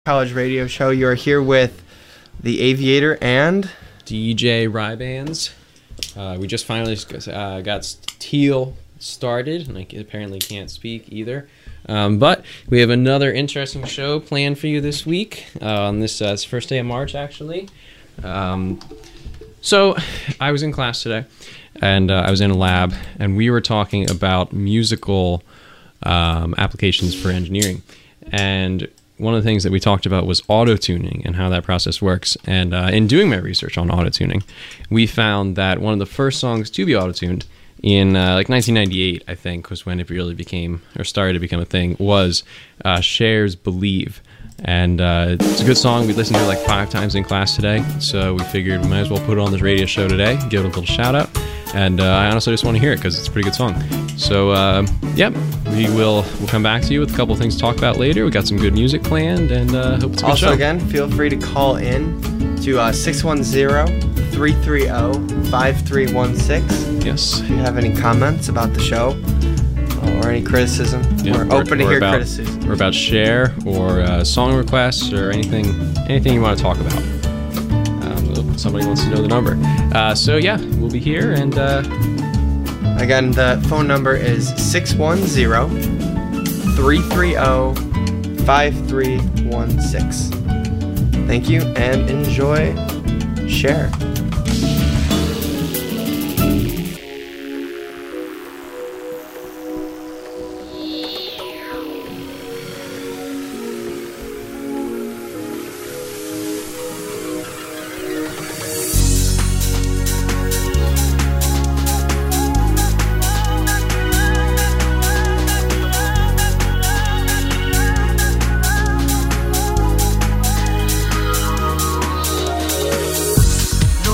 College Radio Show. You are here with the Aviator and DJ Rybands. We just finally got Teal started, and I apparently can't speak either. But we have another interesting show planned for you this week on this first day of March, actually. So I was in class today, and I was in a lab, and we were talking about musical applications for engineering. And one of the things that we talked about was auto-tuning and how that process works. And in doing my research on auto-tuning, we found that one of the first songs to be auto-tuned in 1998, I think, was when it really became, or started to become a thing, was Cher's Believe. And it's a good song. We listened to it like 5 times in class today, so we figured we might as well put it on this radio show today, give it a little shout out. And I honestly just want to hear it because it's a pretty good song. So, we'll come back to you with a couple of things to talk about later. We got some good music planned, and hope it's a good show. Also, again, feel free to call in to 610-330-5316. Yes. If you have any comments about the show or any criticism, we're open to hear criticism. Or about Cher, or song requests, or anything you want to talk about. Somebody wants to know the number. We'll be here, and again, the phone number is 610-330-5316. Thank you, and enjoy Cher. No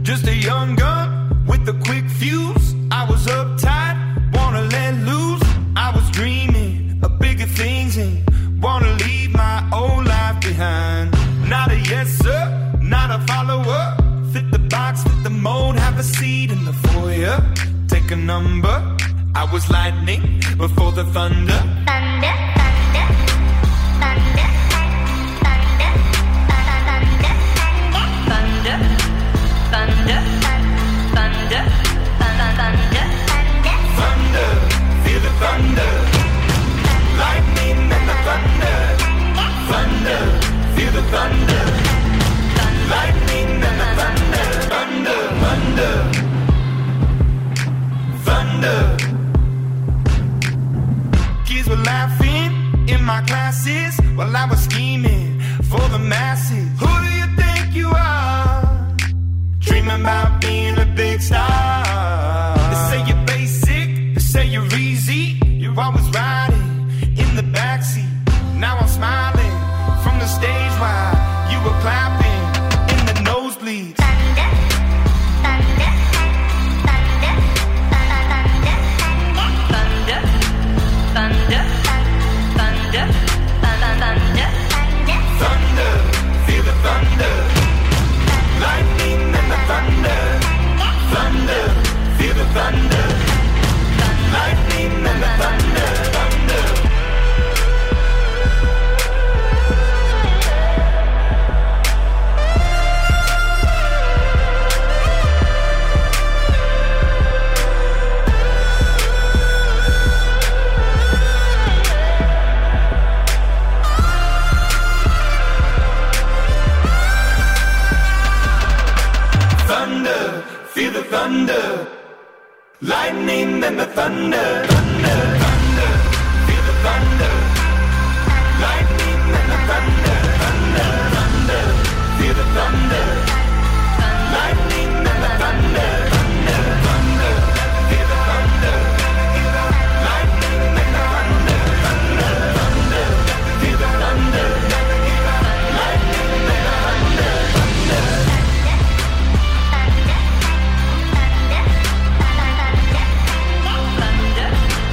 Just a young gun with a quick fuse. I was uptight, wanna let loose. I was dreaming of bigger things and wanna leave my old life behind. Not a yes sir, not a follower. Fit the box, fit the mold, have a seat in the foyer. Take a number. I was lightning before the thunder. Thunder, thunder, thunder, thunder, thunder, thunder, thunder, thunder, thunder, thunder, feel the thunder, lightning and the thunder, thunder, feel the thunder, lightning and the thunder, thunder, thunder, thunder. Kids were laughing in my classes while I was scheming for the masses. Who do you think you are? Dreaming about being a big star. They say you're basic, they say you're easy. You're always riding in the backseat. Now I'm smiling from the stage while you were clapping in the nosebleeds. Thunder, thunder, thunder, thunder, thunder, thunder, thunder, thunder, thunder, feel the thunder, lightning and the thunder, thunder, feel the thunder, lightning and the thunder, thunder. Feel the thunder, lightning and the thunder, thunder, thunder. Feel the thunder, lightning and the thunder, thunder, thunder. Feel the thunder, lightning and the thunder, thunder, thunder. Feel the thunder, lightning and the thunder, thunder, thunder. Feel the thunder, lightning and the thunder, thunder. Thunder,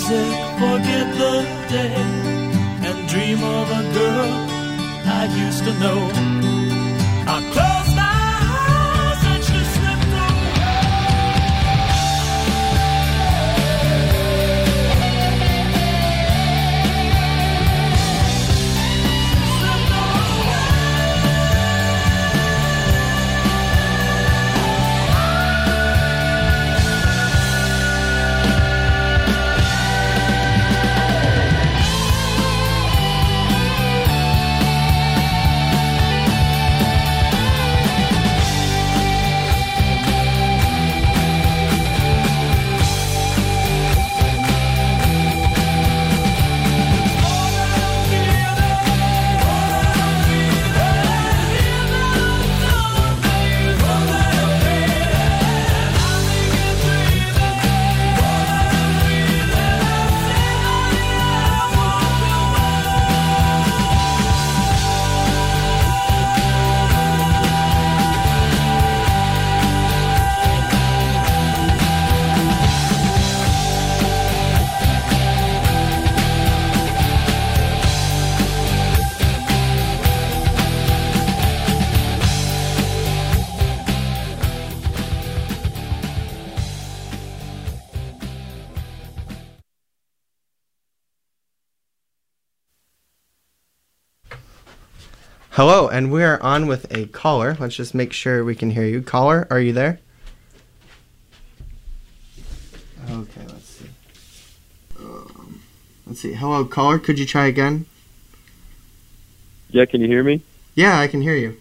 music, forget the day, and dream of a girl I used to know. I close my eyes and she slipped Hello, and we are on with a caller. Let's just make sure we can hear you. Caller, are you there? Okay, let's see. Let's see. Hello, caller. Could you try again? Yeah, can you hear me? Yeah, I can hear you.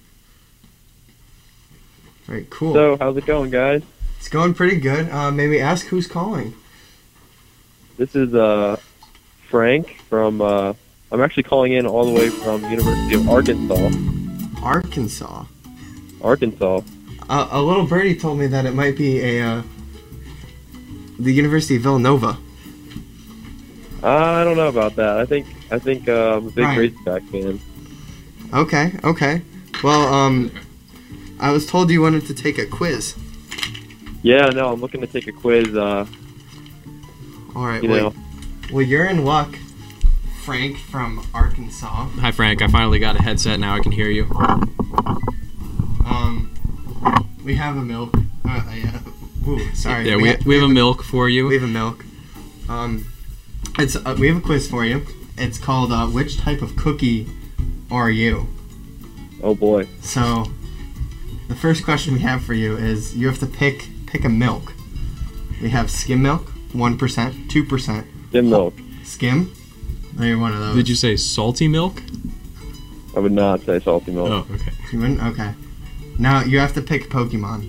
All right, cool. So, how's it going, guys? It's going pretty good. Maybe ask who's calling. This is Frank from. I'm actually calling in all the way from University of Arkansas. Arkansas. Arkansas. A little birdie told me that it might be the University of Villanova. I don't know about that. I think I'm a big Razorback fan. Okay. Well, I was told you wanted to take a quiz. Yeah, no, I'm looking to take a quiz. All right. You know. Well, you're in luck, Frank from Arkansas. Hi, Frank. I finally got a headset. Now I can hear you. We have a milk. Sorry. Yeah, we have a milk for you. We have a milk. We have a quiz for you. It's called Which Type of Cookie Are You? Oh boy. So, the first question we have for you is you have to pick a milk. We have skim milk, 1%, 2%. Skim milk. Skim? Or you're one of those. Did you say salty milk? I would not say salty milk. Oh, okay. You wouldn't? Okay. Now, you have to pick Pokemon.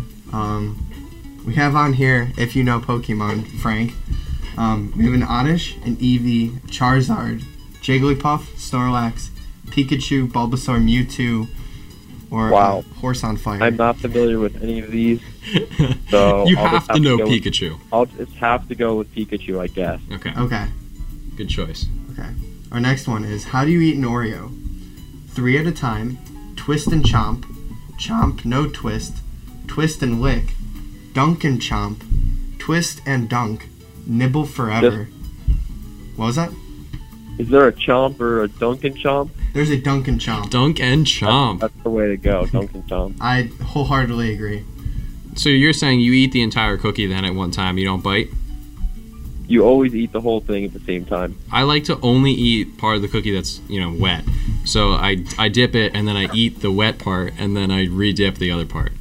We have on here, if you know Pokemon, Frank. We have an Oddish, an Eevee, Charizard, Jigglypuff, Snorlax, Pikachu, Bulbasaur, Mewtwo, or Horse on Fire. I'm not familiar with any of these, so you have to know Pikachu. I'll just have to go with Pikachu, I guess. Okay. Good choice. Okay. Our next one is, how do you eat an Oreo? 3 at a time, twist and chomp, chomp, no twist, twist and lick, dunk and chomp, twist and dunk, nibble forever. What was that? Is there a chomp or a dunk and chomp? There's a dunk and chomp. Dunk and chomp. That's the way to go, dunk and chomp. I wholeheartedly agree. So you're saying you eat the entire cookie then at one time, you don't bite? You always eat the whole thing at the same time. I like to only eat part of the cookie that's, wet. So I dip it, and then I eat the wet part, and then I re-dip the other part.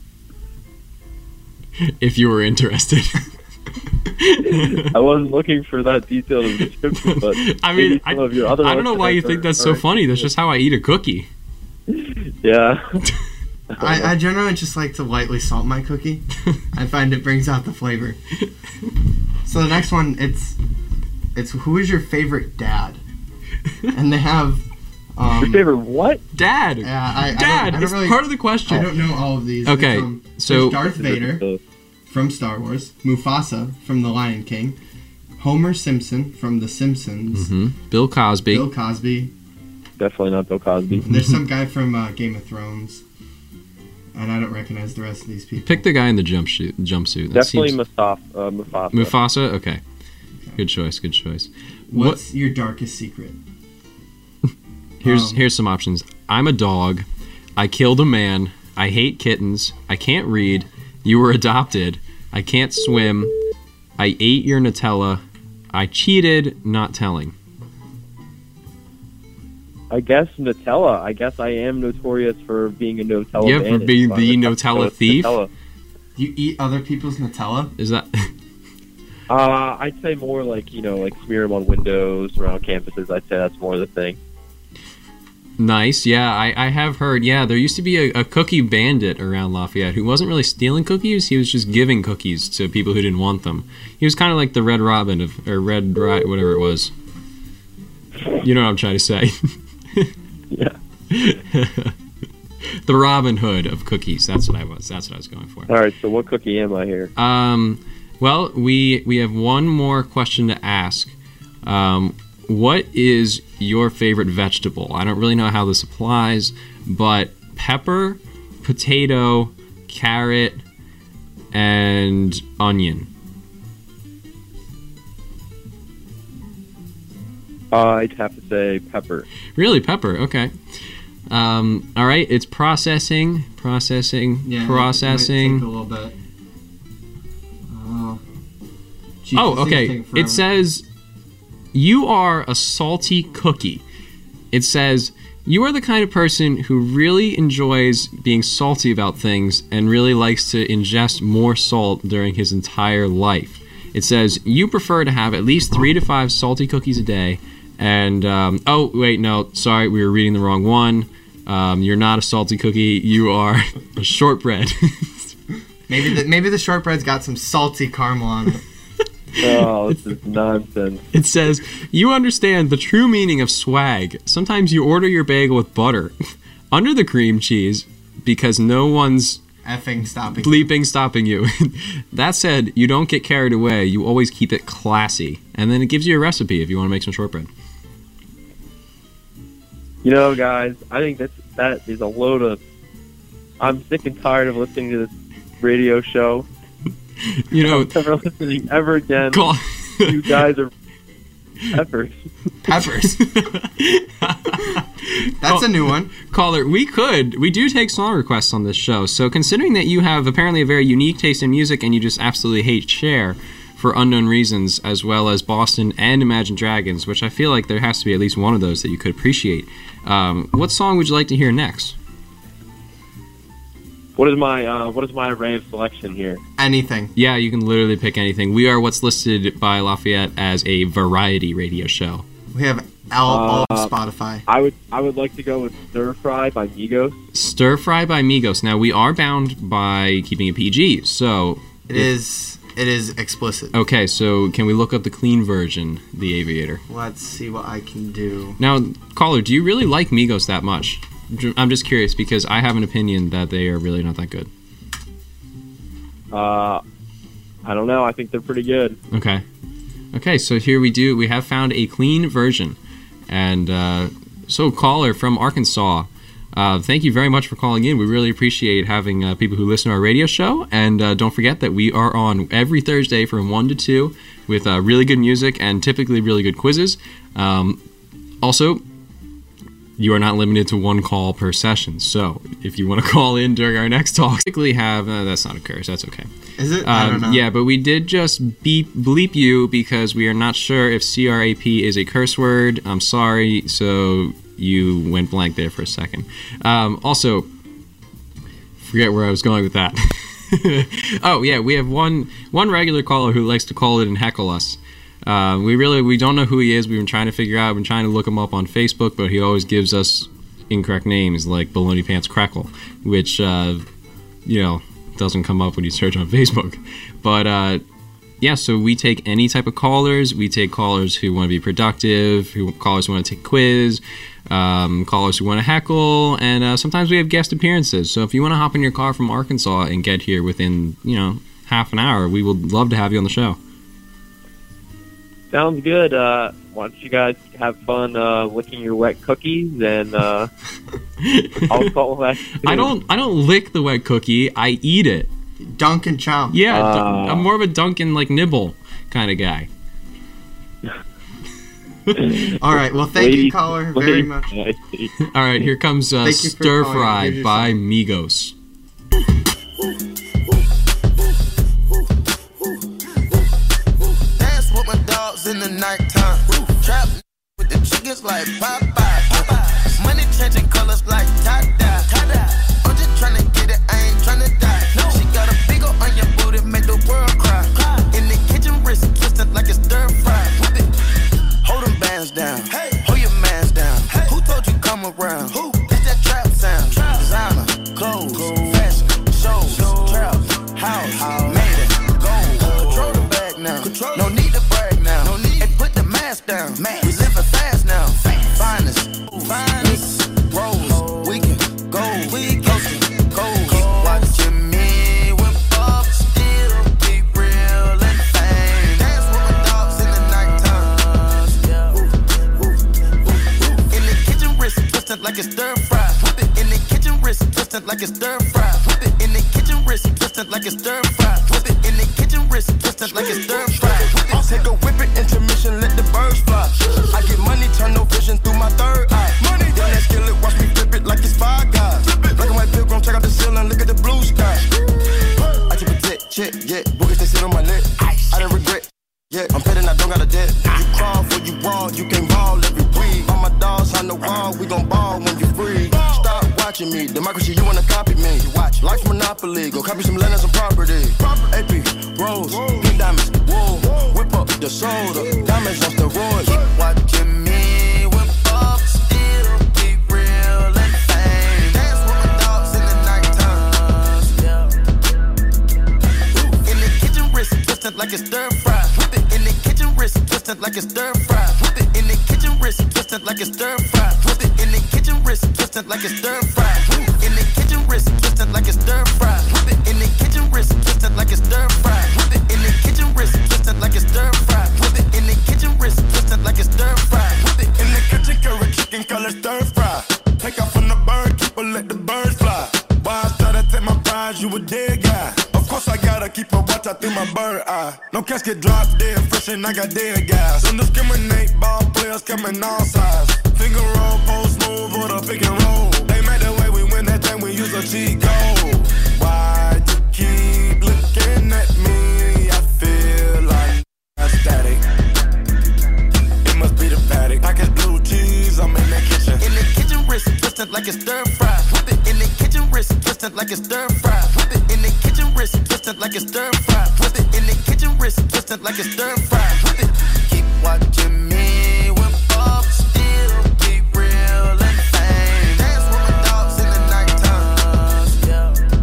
If you were interested. I wasn't looking for that detailed of a description, but I mean, I don't know why you think that's so funny. That's just how I eat a cookie. Yeah. I generally just like to lightly salt my cookie. I find it brings out the flavor. So the next one, it's who is your favorite dad? And they have your favorite what? Dad. Yeah, Dad. I don't It's really, part of the question. I don't know all of these. Okay, so Darth Vader from Star Wars, Mufasa from The Lion King, Homer Simpson from The Simpsons, Bill Cosby. Definitely not Bill Cosby. There's some guy from Game of Thrones, and I don't recognize the rest of these people. Pick the guy in the jumpsuit. Definitely Mufasa. Mufasa. Okay. Good choice. Good choice. What's your darkest secret? Here's some options. I'm a dog. I killed a man. I hate kittens. I can't read. You were adopted. I can't swim. I ate your Nutella. I cheated, not telling. I guess Nutella. I guess I am notorious for being a Nutella Yeah, for bandit, being so the I'm gonna have to Nutella go with thief? Nutella. You eat other people's Nutella? Is that... I'd say more like, like smear them on windows around campuses. I'd say that's more the thing. Nice, yeah, I have heard, yeah, there used to be a cookie bandit around Lafayette who wasn't really stealing cookies, he was just giving cookies to people who didn't want them. He was kind of like the Red Robin, whatever it was. You know what I'm trying to say. Yeah. The Robin Hood of cookies, that's what I was going for. All right, so what cookie am I here? Well, we have one more question to ask. What is your favorite vegetable? I don't really know how this applies, but pepper, potato, carrot, and onion. I'd have to say pepper. Really, pepper? Okay. All right, it's processing. Yeah, it might take a little bit. Geez, Oh, this is okay. taking forever. It says you are a salty cookie. It says you are the kind of person who really enjoys being salty about things and really likes to ingest more salt during his entire life. It says you prefer to have at least 3 to 5 salty cookies a day. And, oh, wait, no, sorry, we were reading the wrong one. You're not a salty cookie. You are a shortbread. Maybe the shortbread's got some salty caramel on it. Oh, this is nonsense. It says, you understand the true meaning of swag. Sometimes you order your bagel with butter under the cream cheese because no one's Effing stopping. bleeping stopping you. That said, you don't get carried away. You always keep it classy. And then it gives you a recipe if you want to make some shortbread. Guys, I think that is a load of... I'm sick and tired of listening to this radio show. I'm never listening ever again. Call- You guys are peppers. Peppers. That's a new one. Caller, we do take song requests on this show, so considering that you have apparently a very unique taste in music and you just absolutely hate Cher for unknown reasons, as well as Boston and Imagine Dragons, which I feel like there has to be at least one of those that you could appreciate, what song would you like to hear next? What is my array of selection here? Anything. Yeah, you can literally pick anything. We are what's listed by Lafayette as a variety radio show. We have all of Spotify. I would like to go with Stir Fry by Migos. Stir Fry by Migos. Now, we are bound by keeping it PG, so... It is explicit. Okay, so can we look up the clean version, The Aviator? Let's see what I can do. Now, caller, do you really like Migos that much? I'm just curious because I have an opinion that they are really not that good. I don't know. I think they're pretty good. Okay, so here we have found a clean version. And so, caller from Arkansas, thank you very much for calling in. We really appreciate having people who listen to our radio show. And don't forget that we are on every Thursday from 1 to 2 with really good music and typically really good quizzes. Also, you are not limited to one call per session. So if you want to call in during our next talk, typically have... that's not a curse. That's okay. Is it? I don't know. Yeah, but we did just bleep you because we are not sure if CRAP is a curse word. I'm sorry. So you went blank there for a second. Also, forget where I was going with that. Oh, yeah, we have one regular caller who likes to call it and heckle us. We don't know who he is. We've been trying to figure out. We've been trying to look him up on Facebook, but he always gives us incorrect names like Baloney Pants Crackle, which doesn't come up when you search on Facebook. But yeah, so we take any type of callers. We take callers who want to be productive, callers who want to take quiz, callers who want to heckle, and sometimes we have guest appearances. So if you want to hop in your car from Arkansas and get here within half an hour, we would love to have you on the show. Sounds good. Why don't you guys have fun licking your wet cookies, and I'll call back soon. I don't lick the wet cookie. I eat it. Dunk and chomp. Yeah, I'm more of a Dunkin' like nibble kind of guy. All right. Well, thank you, caller, very much. All right, here comes Stir Fry by Migos. Dance with my dogs in the nighttime. Trap with the chickens like Popeye. Money changing colors like tie-dye. I'm just tryna get it, I ain't tryna die. She got a big ol' on your booty, make the world cry. In the kitchen, wrist twisted like it's stir fry. Hold them bands down, hold your mans down. Who told you come around? It's that trap sound. Designer, clothes, fashion, shows, trap, house, made it, gold. Control the bag now, no need to brag now. And put the mask down, we living fast now. Finest, rose, we can go, coast, keep watching me whip up, still be real and fame. Dance with my dogs in the nighttime. In the kitchen, wrist twisted like it's stir fry. In the kitchen, wrist twisted like it's stir fry. In the kitchen, wrist twisted like it's stir fry. In the kitchen, wrist twisted like it's stir fry. I'll take a whip it, intermission, let the birds fly. I get money, turn no vision through my third eye. Money, down that skillet, watch me flip it like it's Five Guys. Black and white pilgrim, check out the ceiling, look at the blue sky. I keep a check, yeah, boogers they sit on my lip. I didn't regret, yeah, I'm petting, I don't got a debt. You crawl for you wall, you can ball every week. All my dogs on the wall, we gon' ball when you free. Stop watching me, democracy, you wanna copy me. Life Monopoly, go copy some land and some property. AP, Rose, pink diamonds, wool. Whip up the soda, diamonds on steroids. Keep watching me whip up, still be real and fame. Dance with my dogs in the nighttime. In the kitchen, wrist twisted like it's stir fry. In the kitchen, wrist twisted like it's stir fry. In the kitchen, wrist twisted like it's stir fry. In the kitchen, wrist twisted like it's stir fry. In the kitchen, wrist twisted like it's stir fry. In the kitchen, wrist twisted like it's stir fry. In the kitchen, wrist twisted like it's stir fry. In the kitchen, wrist twisted like it's stir fry. In the kitchen, curry chicken color stir fry. Take off from the bird, keep let the birds fly. Why I started to take my prize, you a dead guy. Of course I gotta keep a watch out through my bird eye. No casket drop dead fresh and I got dead guys. Don't discriminate, ball players coming all sides. Finger roll, post move or the pick and roll. They made the way we win that thing, we use a cheat code. Why you keep looking at me? I feel like I'm static. It must be the paddock. I get blue cheese, I'm in the kitchen. In the kitchen, wrist twisted like it's stir fry. In the kitchen, wrist twisted like it's stir fry. In the kitchen, wrist twisted like it's stir fry. In the kitchen, wrist twisted like it's stir fry. Keep watching me whip up, still be real and fame. Dance with my dogs in the nighttime.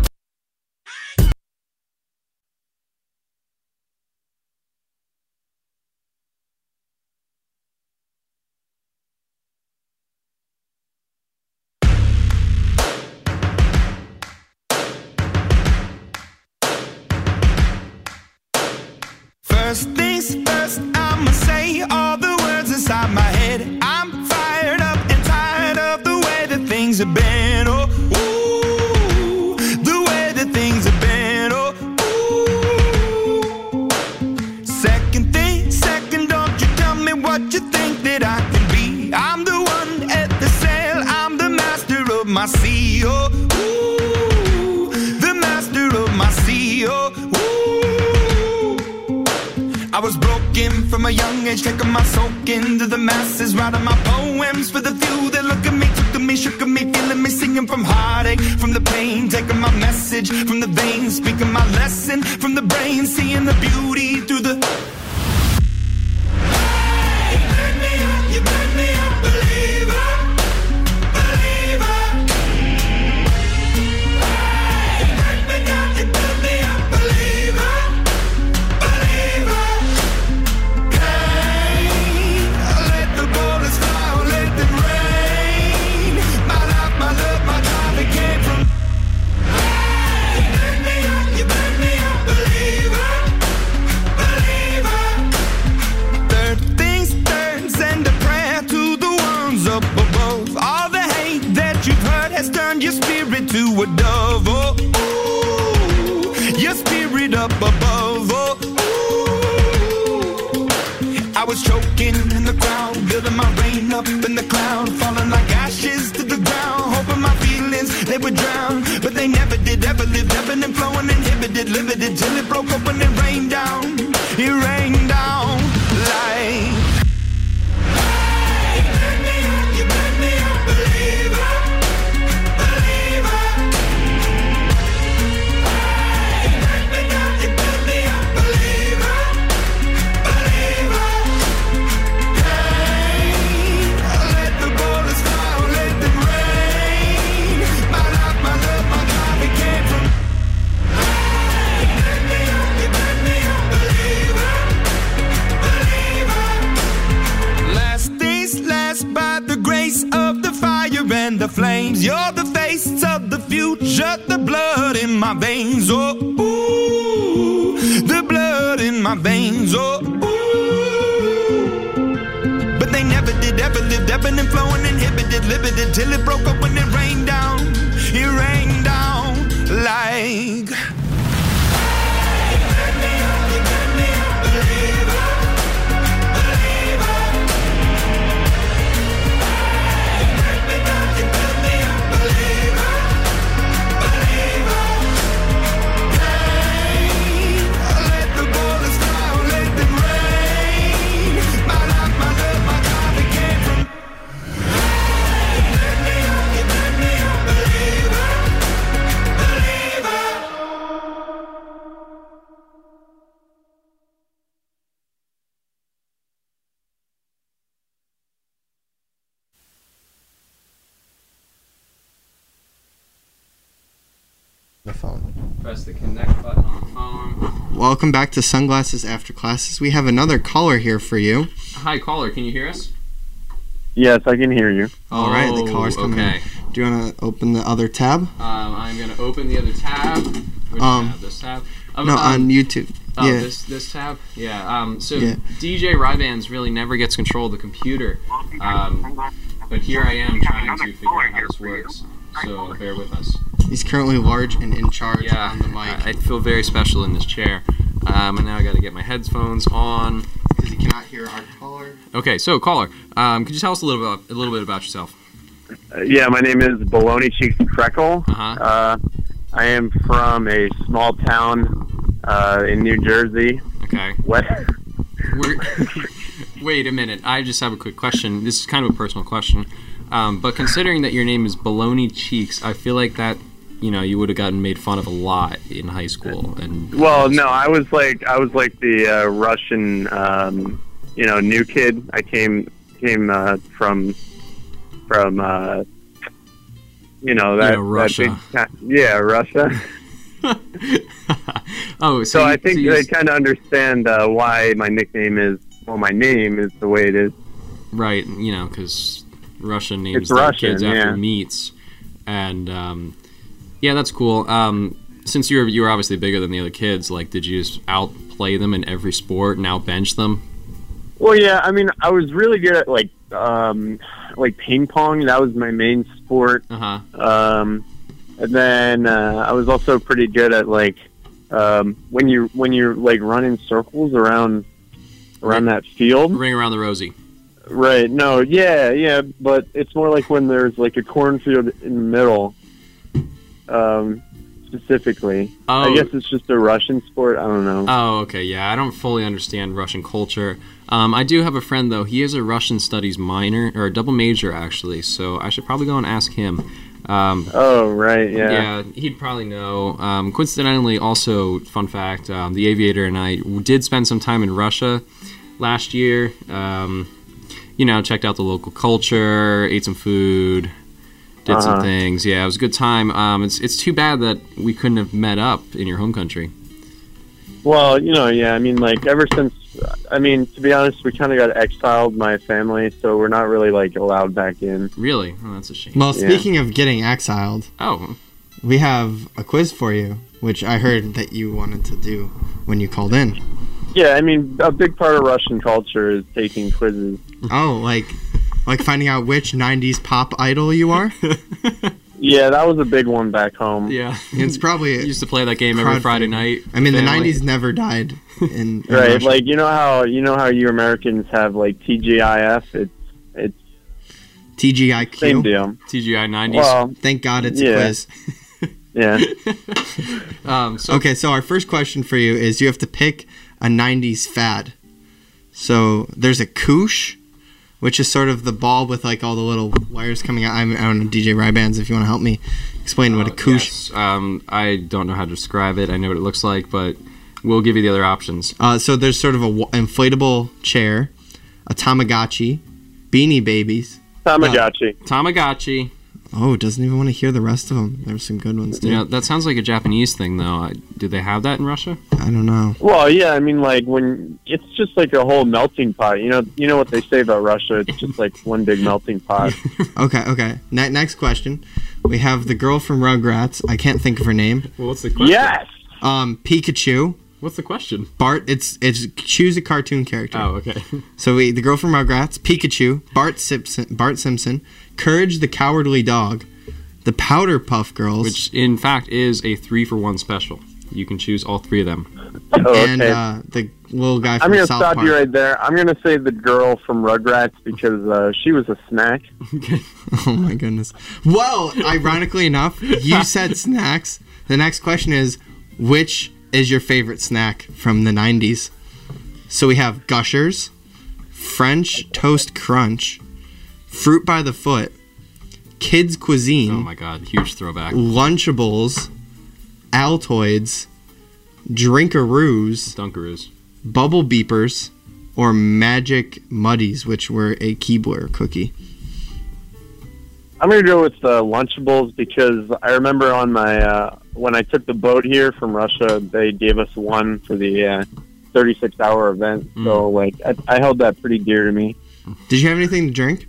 First things first, I'ma say all the words inside my head. I'm fired up and tired of the way that things have been. Oh, ooh, the way that things have been. Oh, ooh. Second thing, second, don't you tell me what you think that I can be. I'm the one at the sail, I'm the master of my sea. Oh, ooh, the master of my sea. Oh, ooh. I was broken from a young age, taking my soak into the masses, writing my poems for the few that look at me, took to me, shook at me, feeling me, singing from heartache, from the pain, taking my message from the veins, speaking my lesson from the brain, seeing the beauty through the... Hey, you make me a believer, believer. Hey, you make me a believer, believer. Your spirit to a dove, oh, ooh, your spirit up above, oh, ooh. I was choking in the crowd, built in the cloud, falling like ashes to the ground. Hoping my feelings, they would drown, but they never did. Ever lived, ebbing and flowing, inhibited, limited, till it broke up and it rained down. It rained down like. Hey, you made me a believer, believer. Hey, you made me a believer, believer. Hey, let the bullets fly, let them rain. My life, my love, my God, it came from. Hey, you made me a believer, believer. Last days last by the grace of the fire and the flames. You're the face of the future, the blood in my veins. Oh, ooh, the blood in my veins. Oh, ooh. But they never did, ever lived, ebbing and flowing, inhibited, limited, till it broke up when it rained down. It rained down like. The phone. Press the connect button on the phone. Welcome back to Sunglasses After Classes. We have another caller here for you. Hi, caller. Can you hear us? Yes, I can hear you. All right, the caller's coming in. Do you want to open the other tab? I'm going to open the other tab. Which tab? This tab? No, on YouTube. Oh, yeah. this tab? Yeah. So DJ Ryvans really never gets control of the computer. But here I am trying to figure out how this works. So bear with us. He's currently large and in charge on the mic. I feel very special in this chair. And now I got to get my headphones on. Because he cannot hear our caller. Okay, so caller, could you tell us a little bit about yourself? Yeah, my name is Baloney Cheeks Freckle. Uh-huh. I am from a small town in New Jersey. Okay. Wait a minute. I just have a quick question. This is kind of a personal question. But considering that your name is Baloney Cheeks, I feel like that, you would have gotten made fun of a lot in high school. Well, no, I was like the Russian, new kid. I came from Russia. Russia. So I think they kind of understand why my name is the way it is. Right, because Russia names their kids after meats, and that's cool. Since you were obviously bigger than the other kids, did you just outplay them in every sport and outbench them? Well, yeah, I mean, I was really good at ping pong. That was my main sport. Uh-huh. And then I was also pretty good at when you're running circles around that field. Ring around the rosy. Right. No. Yeah. But it's more like when there's a cornfield in the middle. Specifically. Oh. I guess it's just a Russian sport. I don't know. Oh, okay. Yeah, I don't fully understand Russian culture. I do have a friend, though. He is a Russian studies minor, or a double major, actually, so I should probably go and ask him. Oh, right, yeah. Yeah, he'd probably know. Coincidentally, also, fun fact, the Aviator and I did spend some time in Russia last year. Checked out the local culture, ate some food, did some things. Yeah, it was a good time. It's too bad that we couldn't have met up in your home country. Well, ever since, to be honest, we kind of got exiled, my family, so we're not really, allowed back in. Really? Oh, that's a shame. Well, speaking of getting exiled, we have a quiz for you, which I heard that you wanted to do when you called in. Yeah, a big part of Russian culture is taking quizzes. Oh, like finding out which 90s pop idol you are? Yeah, that was a big one back home. Yeah. It's probably... used to play that game every Friday night. The 90s never died in right, Russia. you know how you Americans have, TGIF? It's TGIQ. Same deal. TGI 90s. Well, Thank God it's a quiz. yeah. Okay, so our first question for you is you have to pick a 90s fad. So there's a koosh, which is sort of the ball with like all the little wires coming out. I don't know, DJ Rybands, if you want to help me explain what a koosh. Yes. I don't know how to describe it. I know what it looks like, but we'll give you the other options. So there's sort of a inflatable chair, a Tamagotchi, Beanie Babies. Tamagotchi. Oh, doesn't even want to hear the rest of them. There's some good ones, too. Yeah, that sounds like a Japanese thing, though. Do they have that in Russia? I don't know. Well, yeah, I mean, like, when it's just like a whole melting pot. You know what they say about Russia. It's just like one big melting pot. Okay. Next question. We have the girl from Rugrats. I can't think of her name. Well, what's the question? Yes! Pikachu. What's the question? Bart. It's choose a cartoon character. Oh, okay. So the girl from Rugrats, Pikachu, Bart Simpson, Courage the Cowardly Dog, the Powderpuff Girls, which in fact is a 3-for-1 special. You can choose all 3 of them. And the little guy from South Park. I'm going to stop you right there. I'm going to say the girl from Rugrats because she was a snack. Oh my goodness. Well, ironically enough, you said snacks. The next question is, which is your favorite snack from the 90s? So we have Gushers, French Toast Crunch, Fruit by the Foot, Kids Cuisine. Oh my god, huge throwback. Lunchables, Altoids, Drinkaroos, Dunkaroos, Bubble Beepers, or Magic Muddies, which were a Keebler cookie. I'm going to go with Lunchables because I remember on my when I took the boat here from Russia, they gave us one for the 36-hour event. So like I held that pretty dear to me. Did you have anything to drink?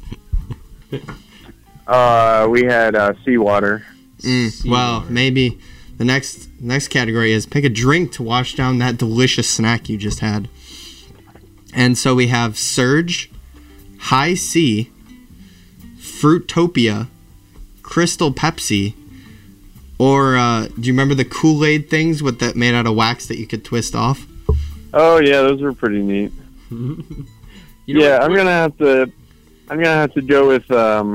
We had seawater. Well, maybe the next category is pick a drink to wash down that delicious snack you just had. And so we have Surge, High C, Fruitopia, Crystal Pepsi, or do you remember the Kool-Aid things with that made out of wax that you could twist off? Oh yeah, those were pretty neat. Yeah, I'm gonna have to go with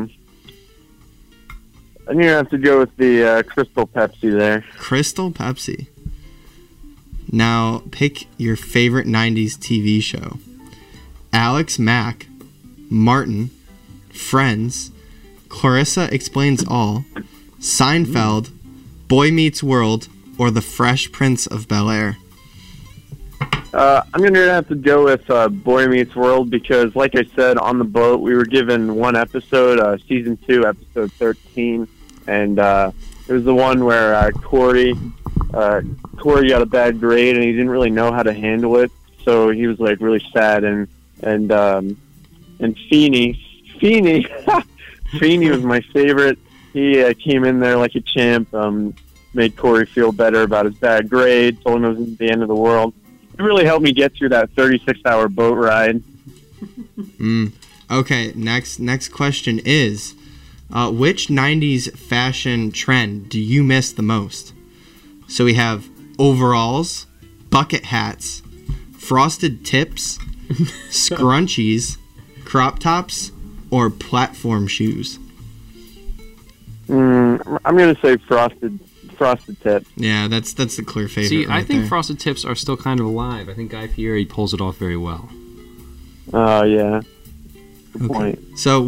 the Crystal Pepsi there. Crystal Pepsi. Now pick your favorite 90s TV show. Alex Mack, Martin, Friends, Clarissa Explains All, Seinfeld, Boy Meets World, or The Fresh Prince of Bel-Air. I'm going to have to go with Boy Meets World because, like I said, on the boat, we were given one episode, Season 2, Episode 13, and it was the one where Corey got a bad grade and he didn't really know how to handle it, so he was like really sad, and Feeney Feeney was my favorite. He came in there like a champ, made Corey feel better about his bad grade, told him it was the end of the world. It really helped me get through that 36-hour boat ride. Okay, next question is, which 90s fashion trend do you miss the most? So we have overalls, bucket hats, frosted tips, scrunchies, crop tops, or platform shoes. I'm going to say frosted tip. Yeah, that's the clear favorite. See, right I think there. frosted tips are still kind of alive. I think Guy Fieri pulls it off very well. Oh, yeah. Good point. So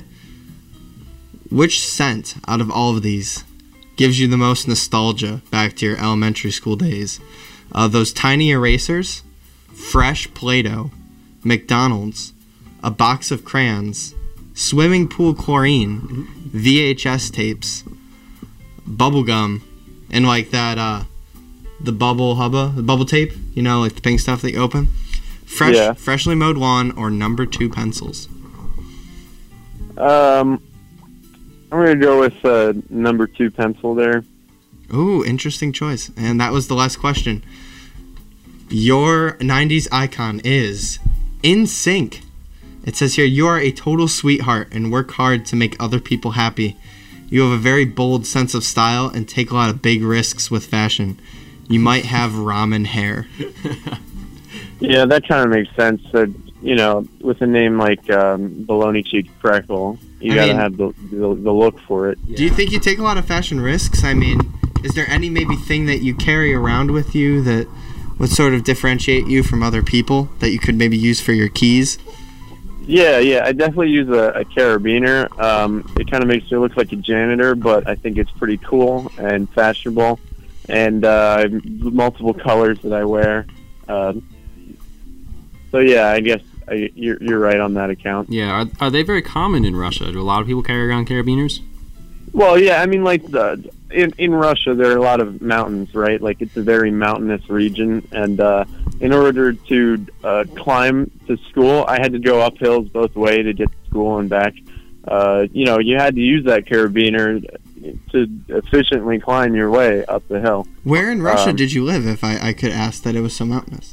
which scent out of all of these gives you the most nostalgia back to your elementary school days? Those tiny erasers, fresh Play-Doh, McDonald's, a box of crayons, swimming pool chlorine, VHS tapes, bubble gum, and like that the bubble tape, you know, like the pink stuff that you open. Freshly mowed lawn, or number 2 pencils. I'm going to go with number 2 pencil there. Ooh, interesting choice. And that was the last question. Your 90s icon is NSYNC. It says here, you are a total sweetheart and work hard to make other people happy. You have a very bold sense of style and take a lot of big risks with fashion. You might have ramen hair. Yeah, that kind of makes sense. You know, with a name like Baloney Cheek Freckle. You got to have the look for it. Do you think you take a lot of fashion risks? I mean, is there any maybe thing that you carry around with you that would sort of differentiate you from other people that you could maybe use for your keys? Yeah, I definitely use a carabiner. It kind of makes me look like a janitor, but I think it's pretty cool and fashionable. And I have multiple colors that I wear. So yeah, I guess you're right on that account. Yeah, are they very common in Russia? Do a lot of people carry around carabiners? Well, yeah, I mean, like in Russia, there are a lot of mountains, right? Like it's a very mountainous region, and in order to climb to school, I had to go up hills both ways to get to school and back. You had to use that carabiner to efficiently climb your way up the hill. Where in Russia did you live, if I could ask that it was so mountainous?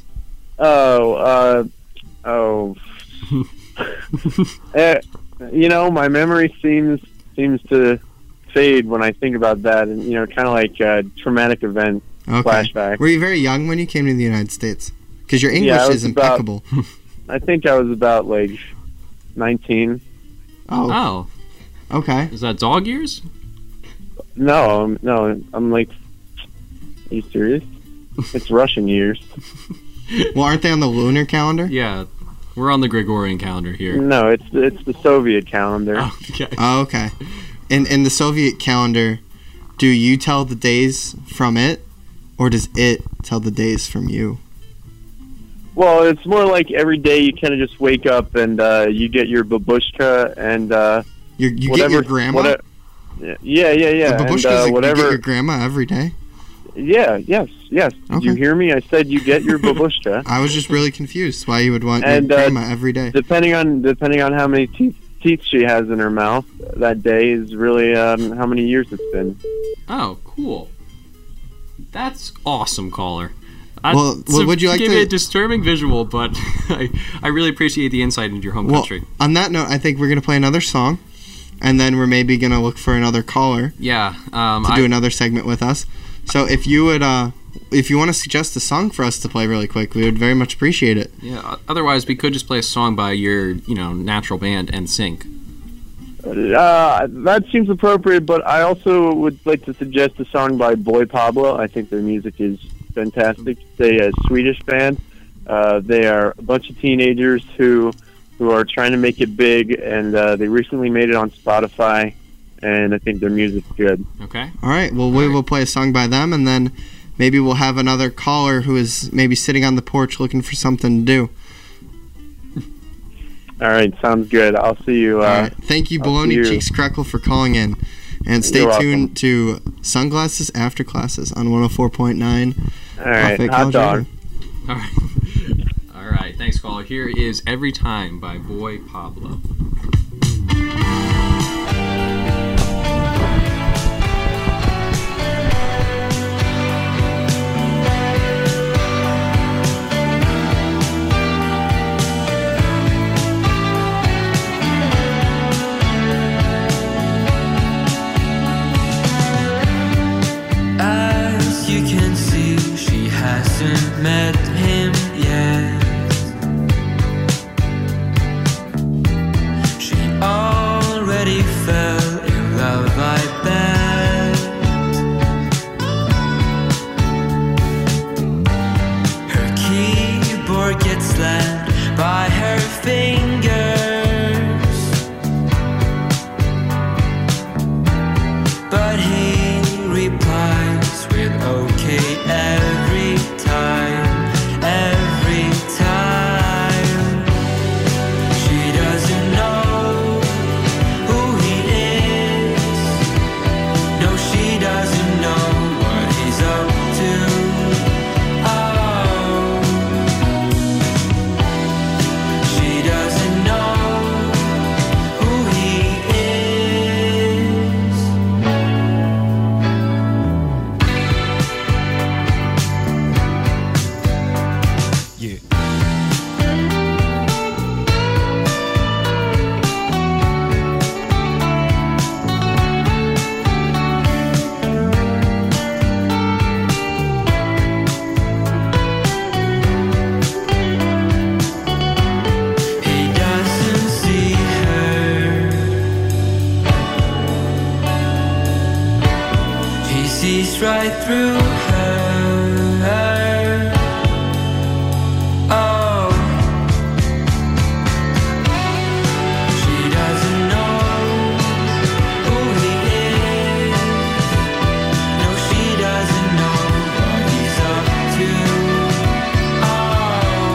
My memory seems to fade when I think about that, and kind of like a traumatic event flashback. Were you very young when you came to the United States? Because your English is impeccable. I think I was about like 19. Oh. Okay. Is that dog years? No, I'm like, are you serious? It's Russian years. Well, aren't they on the lunar calendar? Yeah, we're on the Gregorian calendar here. No, it's the Soviet calendar. Oh, okay. Oh, okay. In the Soviet calendar, do you tell the days from it, or does it tell the days from you? Well, it's more like every day you kind of just wake up and you get your babushka and you get your grandma. Yeah. The babushkas, you get your grandma every day. Yeah. Yes. Did you hear me? I said you get your babushka. I was just really confused why you would want your grandma every day. Depending on how many teeth she has in her mouth that day is really how many years it's been. Oh, cool. That's awesome, caller. Would you like to give me a disturbing visual, but I really appreciate the insight into your home country. On that note, I think we're going to play another song, and then we're maybe going to look for another caller. Yeah. To do another segment with us. So if you would, if you want to suggest a song for us to play really quick, we would very much appreciate it. Yeah. Otherwise, we could just play a song by your, natural band, NSYNC. That seems appropriate, but I also would like to suggest a song by Boy Pablo. I think their music is fantastic. They're a Swedish band. They are a bunch of teenagers who are trying to make it big, and they recently made it on Spotify, and I think their music's good. Okay. All right. Well, we will play a song by them, and then maybe we'll have another caller who is maybe sitting on the porch looking for something to do. All right. Sounds good. I'll see you. All right. Thank you, Baloney Cheeks Krekel, for calling in. And stay tuned to Sunglasses After Classes on 104.9. All right, hot dog. All right, thanks, caller. Here is Every Time by Boy Pablo. Met him yet. She already fell in love, I bet. Her keyboard gets slammed by her fingers, but he replies with okay every time. She doesn't know who he is. No, she doesn't know what he's up to. Oh, through her. Oh, she doesn't know who he is. No, she doesn't know what he's up to. Oh,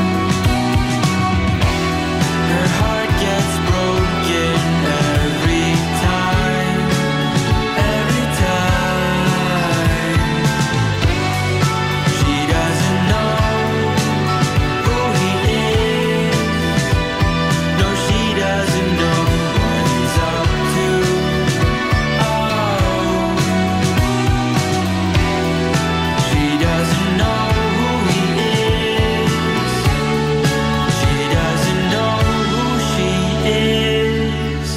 her heart gets broken every time, every time. She doesn't know who he is. No, she doesn't know what he's up to. Oh, she doesn't know who he is. She doesn't know who she is.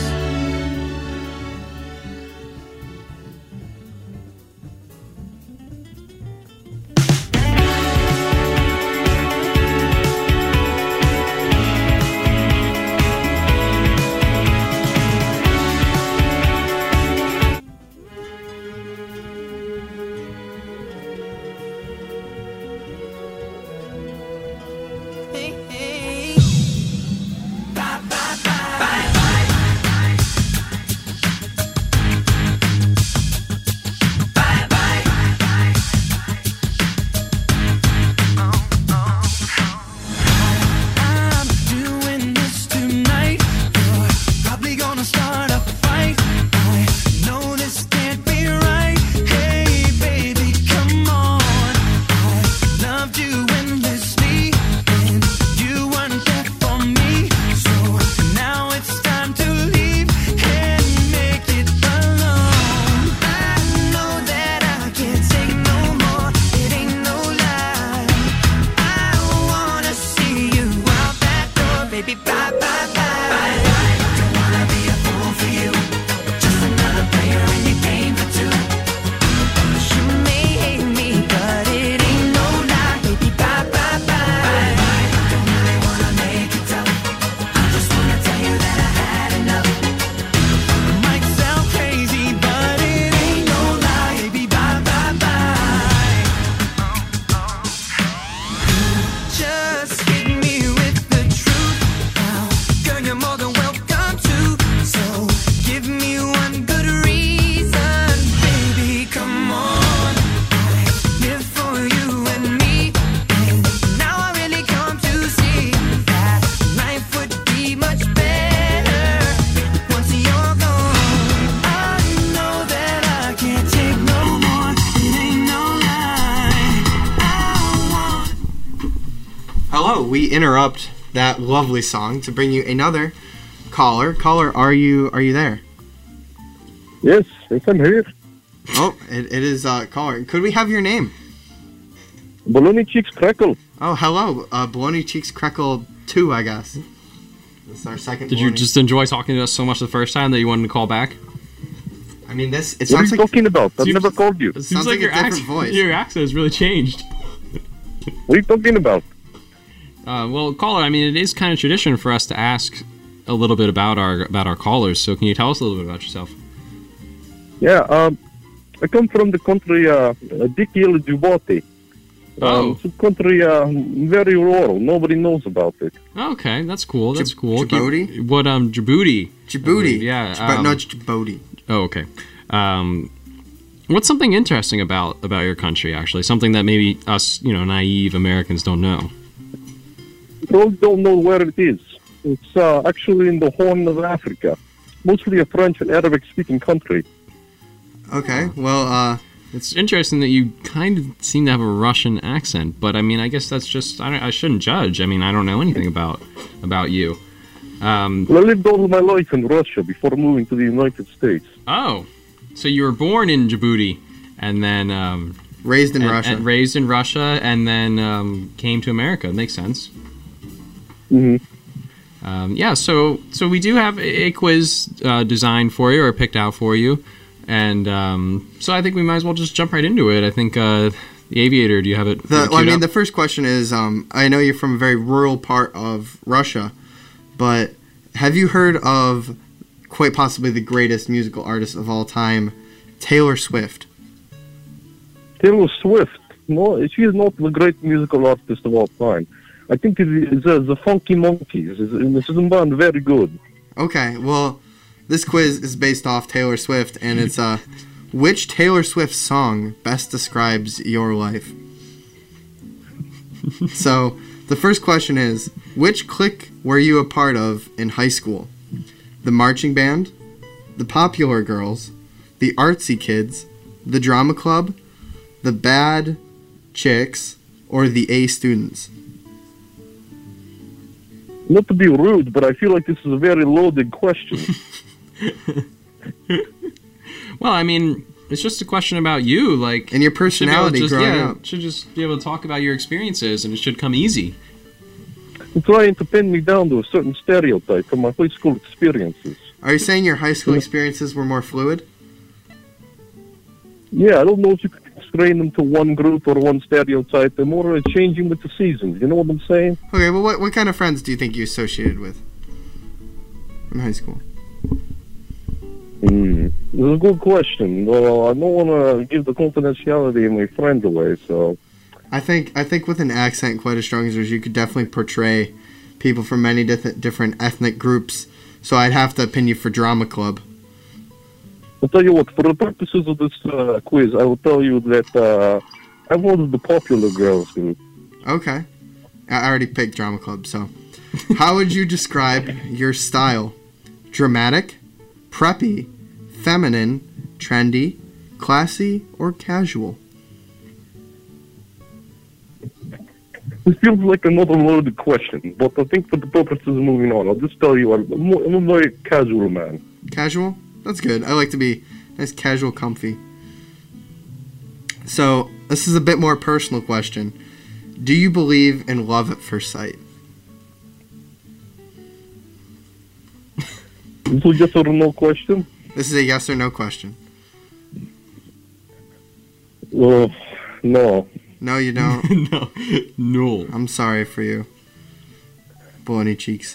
I'm doing this tonight. You're probably gonna start a fight. I know this can't be right. Hey, baby, come on. I loved you endlessly, and you weren't there for me. So now it's time to leave and make it alone. I know that I can't take no more. It ain't no lie. I wanna see you out that door, baby. Bye, bye, bye. Don't wanna be a fool for you. Just another player in your game for two. You may hate me, but it ain't no lie, baby. Bye, bye, bye. Don't really wanna make it tough. I just wanna tell you that I had enough. It might sound crazy, but it ain't no lie, baby. Bye, bye, bye. Just hit me with the truth now. Girl, you're more than welcome to. So give me one good reason, baby. Come on. I live for you and me. And now I really come to see that life would be much better once you're gone. I know that I can't take no more. It ain't no lie. I want. Hello, we interrupt that lovely song to bring you another caller. Caller, are you there? Yes, yes, I'm here. Oh, it is caller. Could we have your name? Baloney Cheeks Crackle. Oh, hello, Baloney Cheeks Crackle 2, I guess. This is our second. Did you Baloney- just enjoy talking to us so much the first time that you wanted to call back? I mean, this. It What are sounds you like. talking about? I've Seems- never called you. It seems Sounds like a your different voice. Your accent has really changed. What are you talking about? Well, caller, I mean, it is kind of tradition for us to ask a little bit about our callers. So, can you tell us a little bit about yourself? Yeah, I come from the country, Dikil Djibouti. Oh. It's a country very rural. Nobody knows about it. Okay, that's cool. That's cool. Djibouti? What Djibouti? Djibouti. Yeah. But no, Djibouti. Oh, okay. What's something interesting about your country? Actually, something that maybe us, naive Americans don't know. Those don't know where it is. It's actually in the Horn of Africa. Mostly a French and Arabic-speaking country. Okay, well, It's interesting that you kind of seem to have a Russian accent, but I mean, I guess that's just I shouldn't judge. I mean, I don't know anything about you. Well, I lived all my life in Russia before moving to the United States. Oh, so you were born in Djibouti, and then raised in Russia. and raised in Russia, and then came to America. Makes sense. hmm Yeah, so we do have a quiz designed for you or picked out for you, and so I think we might as well just jump right into it. I think the Aviator, do you have it? The first question is, I know you're from a very rural part of Russia, but have you heard of quite possibly the greatest musical artist of all time, Taylor Swift? Taylor Swift. No, she is not the great musical artist of all time. I think it is the Funky Monkeys. This is very good. Okay, well, this quiz is based off Taylor Swift, and it's which Taylor Swift song best describes your life? So, the first question is, which clique were you a part of in high school? The marching band, the popular girls, the artsy kids, the drama club, the bad chicks, or the A students? Not to be rude, but I feel like this is a very loaded question. Well, I mean, it's just a question about you, like, And your personality growing up. Should just be able to talk about your experiences, and it should come easy. You're trying to pin me down to a certain stereotype from my high school experiences. Are you saying your high school experiences were more fluid? Yeah, I don't know if you can constrain them to one group or one stereotype. They're more changing with the seasons. You know what I'm saying? Okay, well, what kind of friends do you think you associated with in high school? It's a good question. Well, I don't want to give the confidentiality of my friends away, so... I think with an accent quite as strong as yours, you could definitely portray people from many different ethnic groups. So I'd have to pin you for drama club. I'll tell you what, for the purposes of this quiz, I will tell you that I was the popular girls group. Okay. I already picked drama club, so. How would you describe your style? Dramatic, preppy, feminine, trendy, classy, or casual? This feels like another loaded question, but I think for the purposes of moving on, I'll just tell you I'm a very casual man. Casual? That's good. I like to be nice, casual, comfy. So, this is a bit more personal question. Do you believe in love at first sight? This is just a no question? This is a yes or no question. No. No, you don't? No. I'm sorry for you. Baloney cheeks.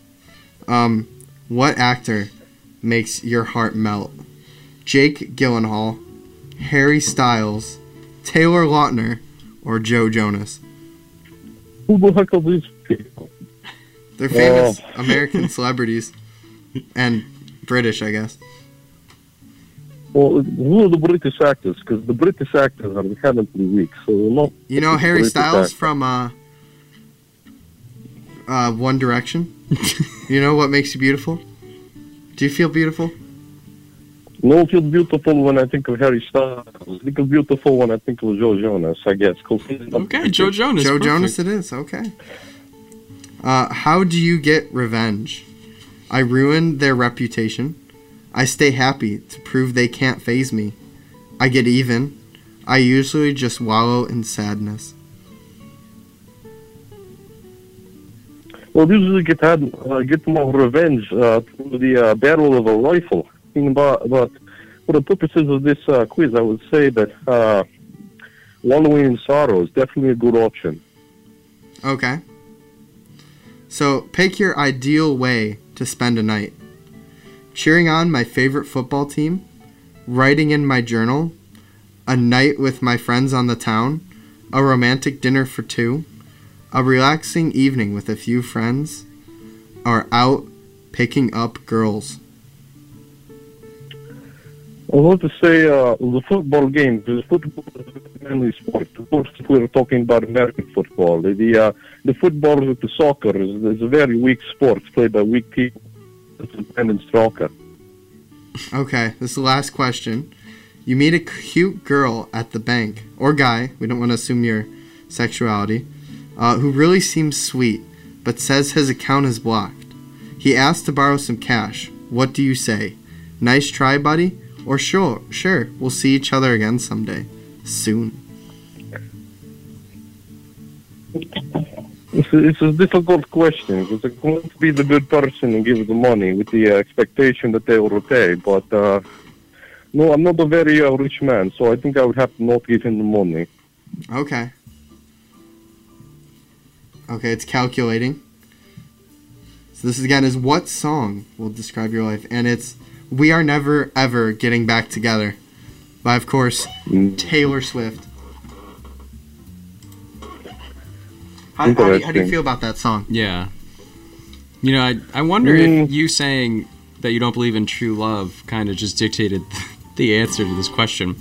What actor makes your heart melt? Jake Gyllenhaal, Harry Styles, Taylor Lautner, or Joe Jonas? Who the heck are these people? They're famous American celebrities. And British, I guess. Well, who are the British actors? Because the British actors are inherently weak, so they're not... You know Harry British Styles actors. from One Direction? You know what makes you beautiful? Do you feel beautiful? No, I feel beautiful when I think of Harry Styles. I think of beautiful when I think of Joe Jonas, I guess. Okay, Joe Jonas. Joe perfect. Jonas it is, okay. How do you get revenge? I ruin their reputation. I stay happy to prove they can't faze me. I get even. I usually just wallow in sadness. Well, usually get more revenge through the barrel of a rifle. But for the purposes of this quiz, I would say that wallowing in sorrow is definitely a good option. Okay. So, pick your ideal way to spend a night. Cheering on my favorite football team, writing in my journal, a night with my friends on the town, a romantic dinner for two, a relaxing evening with a few friends, or out picking up girls. I want to say the football game, because football is a manly sport. Of course, if we're talking about American football, the football with the soccer is a very weak sport. It's played by weak people. It's independent soccer. Okay, this is the last question. You meet a cute girl at the bank, or guy, we don't want to assume your sexuality, who really seems sweet, but says his account is blocked. He asks to borrow some cash. What do you say? Nice try, buddy? Or sure, we'll see each other again someday. Soon. It's a difficult question, because I'm going to be the good person and give the money with the expectation that they will repay. But, no, I'm not a very rich man, so I think I would have to not give him the money. Okay. Okay, it's calculating. So this again is what song will describe your life? And it's We Are Never Ever Getting Back Together by, of course, Taylor Swift. How do you Interesting. feel about that song? Yeah. You know, I wonder if you saying that you don't believe in true love kind of just dictated the answer to this question.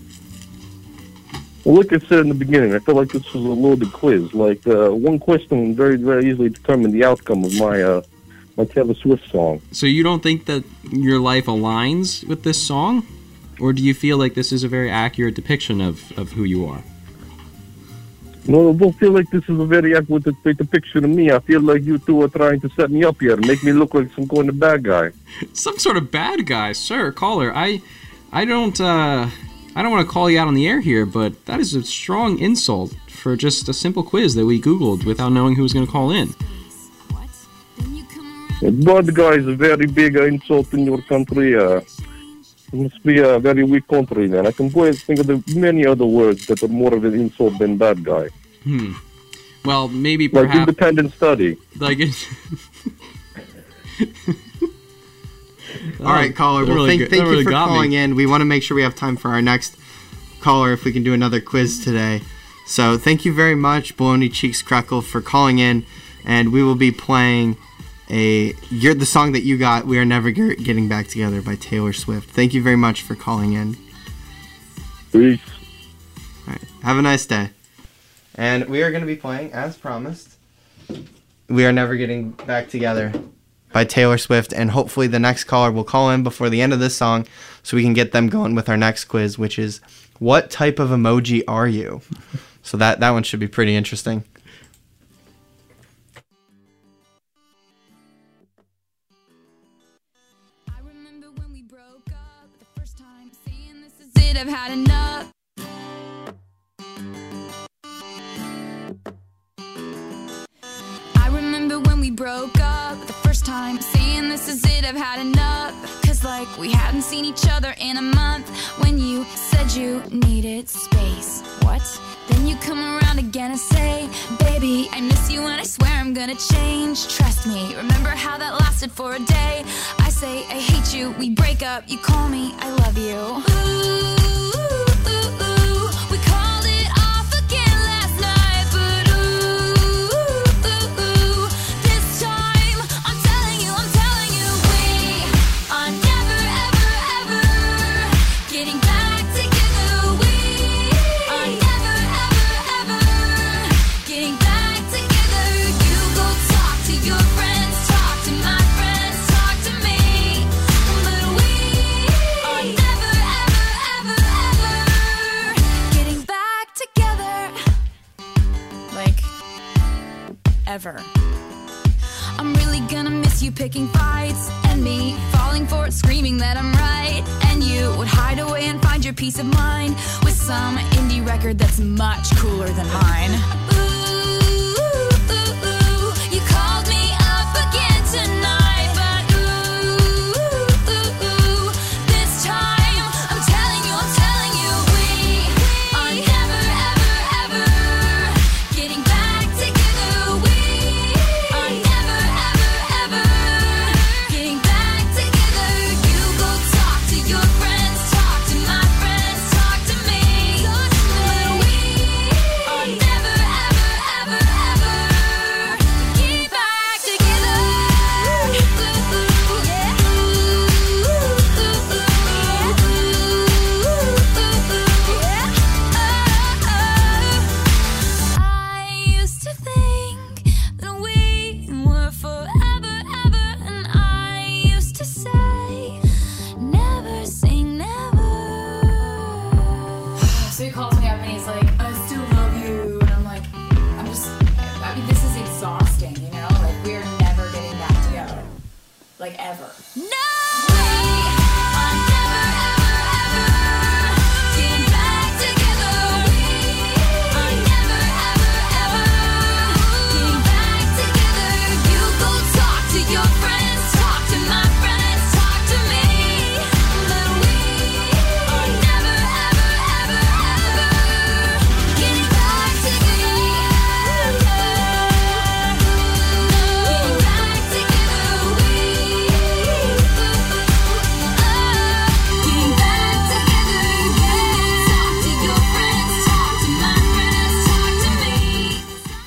Well, like I said in the beginning, I felt like this was a loaded quiz. Like, one question very, very easily determined the outcome of my Taylor Swift song. So you don't think that your life aligns with this song? Or do you feel like this is a very accurate depiction of who you are? No, I don't feel like this is a very accurate depiction of me. I feel like you two are trying to set me up here and make me look like some kind of bad guy. Some sort of bad guy, sir, caller. I don't want to call you out on the air here, but that is a strong insult for just a simple quiz that we Googled without knowing who was going to call in. Bad guy is a very big insult in your country. It must be a very weak country, man. I can go and think of many other words that are more of an insult than bad guy. Well, maybe Like perhaps independent study. like it. All right, caller. Well, thank you for calling in. We want to make sure we have time for our next caller if we can do another quiz today. So thank you very much, Baloney Cheeks Crackle, for calling in, and we will be playing the song that you got, "We Are Never Getting Back Together" by Taylor Swift. Thank you very much for calling in. Peace. All right, have a nice day. And we are going to be playing, as promised, "We Are Never Getting Back Together" by Taylor Swift, and hopefully the next caller will call in before the end of this song so we can get them going with our next quiz, which is, what type of emoji are you? So that one should be pretty interesting. I remember when we broke up the first time, saying this is it, I've had enough. I remember when we broke up the first time, saying this is it, I've had enough. Cause like we hadn't seen each other in a month, when you said you needed space. What? Then you come around again and say, baby, I miss you and I swear I'm gonna change. Trust me, remember how that lasted for a day? I say I hate you, we break up, you call me, I love you. Ooh, we called it off again last night, but ooh, this time I'm telling you, we are never, ever, ever getting back together. We are never, ever, ever getting back together. You go talk to your friends, talk to my friends, talk to me, but we are never, ever, ever, ever getting back together. Like, ever. I'm really gonna miss you picking fights, and me falling for it, screaming that I'm right. And you would hide away and find your peace of mind with some indie record that's much cooler than mine. Ooh, you called me up again tonight, but ooh, this time I'm telling you, we are never, ever, ever getting back together. We are never, ever, ever getting back together. You go talk to your friends, talk to my friends, talk to me, but we are never,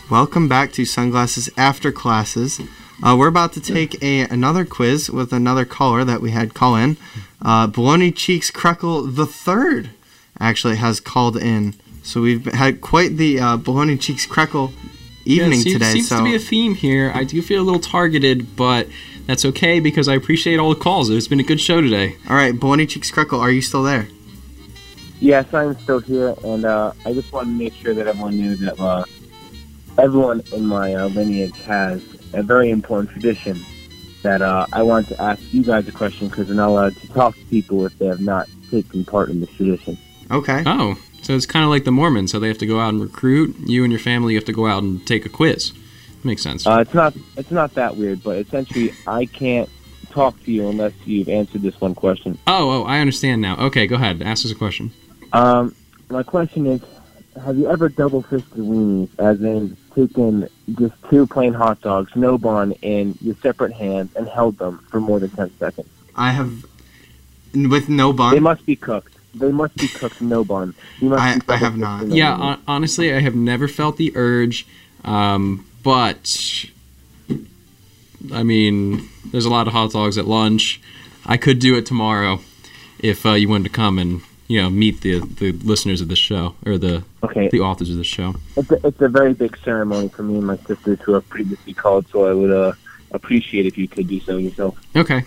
Welcome back to Sunglasses After Classes. We're about to take another quiz with another caller that we had call in. Baloney Cheeks Krekel the Third actually has called in. So we've had quite the Baloney Cheeks Krekel evening today. Seems to be a theme here. I do feel a little targeted, but that's okay because I appreciate all the calls. It's been a good show today. All right, Baloney Cheeks Krekel, are you still there? Yes, I'm still here, and I just wanted to make sure that everyone knew that everyone in my lineage has a very important tradition that I want to ask you guys a question because we're not allowed to talk to people if they have not taken part in this tradition. Okay. Oh, so it's kind of like the Mormons, so they have to go out and recruit. You and your family have to go out and take a quiz. Makes sense. It's not that weird, but essentially I can't talk to you unless you've answered this one question. Oh, I understand now. Okay, go ahead. Ask us a question. My question is, have you ever double-fisted weenies, as in taken just 2 plain hot dogs, no bun, in your separate hands and held them for more than 10 seconds? I have, with no bun? They must be cooked. No bun. I have not. Yeah, honestly, I have never felt the urge, but, I mean, there's a lot of hot dogs at lunch. I could do it tomorrow if you wanted to come and, meet the listeners of this show, or the authors of this show. It's a very big ceremony for me and my sisters who have previously called, so I would appreciate if you could do so yourself. Okay.